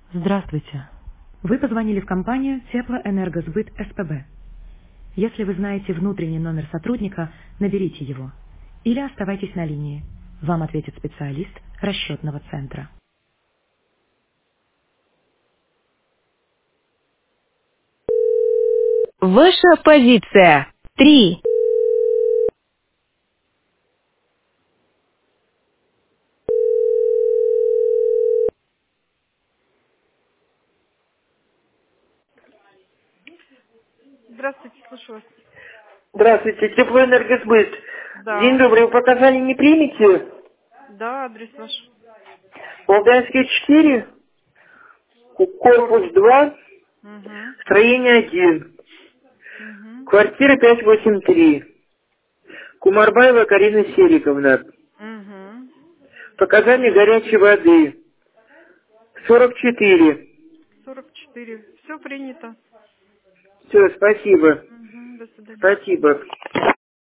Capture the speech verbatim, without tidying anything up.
Здравствуйте. Вы позвонили в компанию Теплоэнергосбыт СПБ. Если вы знаете внутренний номер сотрудника, наберите его. Или оставайтесь на линии. Вам ответит специалист расчетного центра. Ваша позиция. Три. Здравствуйте, слушаю вас. Здравствуйте, Теплоэнергосбыт. День Да, добрый, вы показания не примете? да, адрес ваш. Валдаевский четыре, Корпус. корпус два, Угу, строение один, угу, квартира пятьсот восемьдесят три, Кумарбаева Карина Сериковна. угу. Показания горячей воды, сорок четыре. сорок четыре. Все принято. Все, спасибо. Угу, до свидания. Спасибо.